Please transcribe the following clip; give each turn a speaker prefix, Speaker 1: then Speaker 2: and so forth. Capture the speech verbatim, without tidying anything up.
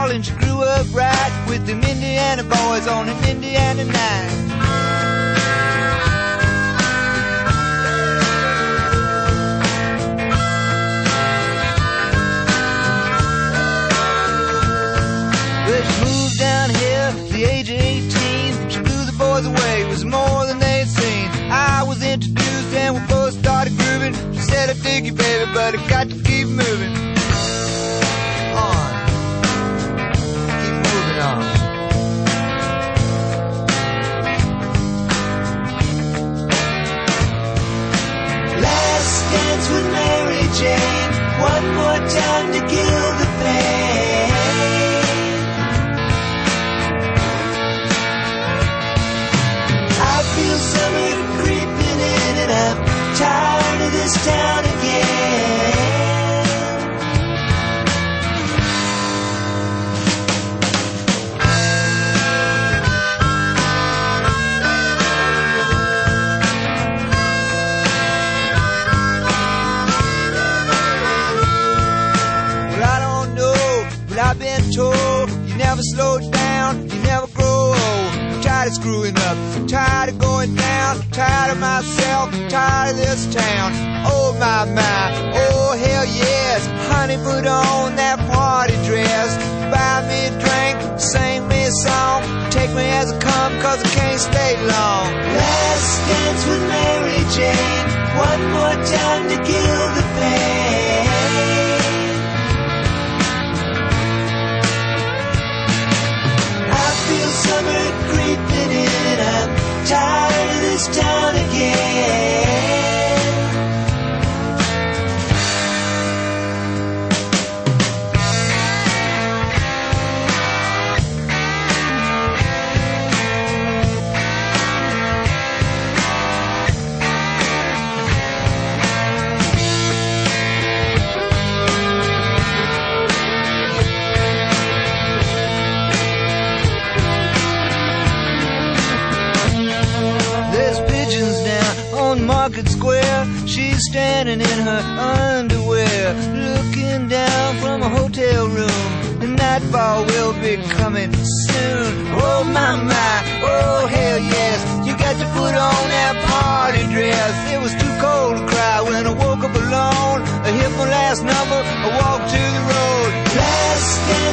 Speaker 1: tall and she grew up right with them Indiana boys on an Indiana night. Well, she moved down here at the age of eighteen. She blew the boys away, it was more than they'd seen. I was introduced and we both started grooving. She said, I dig you, baby, but I got to keep moving on. Keep moving on. Last dance with Mary Jane, one more time to kill the pain. I feel summer creeping in and I'm tired of this town again. Well, I don't know, but I've been told you never slow down, you never grow old. I'm tired of screwing up, I'm tired of going down, I'm tired of myself, I'm tired of this town. Oh my, my, oh hell yes. Honey, put on that party dress, buy me a drink, sing me a song, take me as I come cause I can't stay long. Last dance with Mary Jane, one more time to kill the pain. I feel summer creeping in, I'm tired of this town again. Market Square, she's standing in her underwear, looking down from a hotel room. And nightfall will be coming soon. Oh my my, oh hell yes. You got to put on that party dress. It was too cold to cry when I woke up alone. I hit my last number, I walked to the road. Last